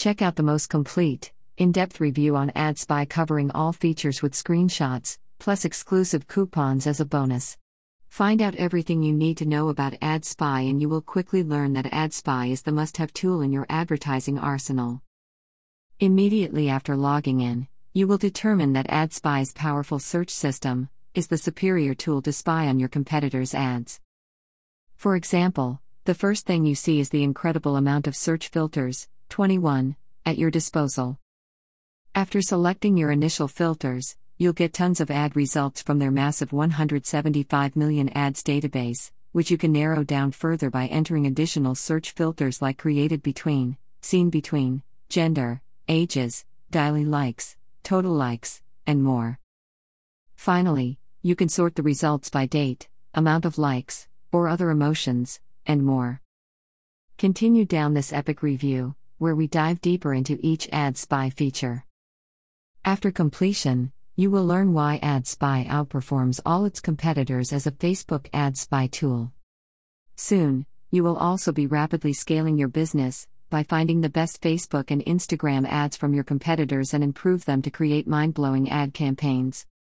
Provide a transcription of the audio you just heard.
Check out the most complete, in-depth review on AdSpy covering all features with screenshots, plus exclusive coupons as a bonus. Find out everything you need to know about AdSpy and you will quickly learn that AdSpy is the must-have tool in your advertising arsenal. Immediately after logging in, you will determine that AdSpy's powerful search system is the superior tool to spy on your competitors' ads. For example, the first thing you see is the incredible amount of search filters, 21, at your disposal. After selecting your initial filters, you'll get tons of ad results from their massive 175 million ads database, which you can narrow down further by entering additional search filters like created between, seen between, gender, ages, daily likes, total likes, and more. Finally, you can sort the results by date, amount of likes, or other emotions, and more. Continue down this epic review, where we dive deeper into each AdSpy feature. After completion, you will learn why AdSpy outperforms all its competitors as a Facebook AdSpy tool. Soon, you will also be rapidly scaling your business by finding the best Facebook and Instagram ads from your competitors and improve them to create mind-blowing ad campaigns.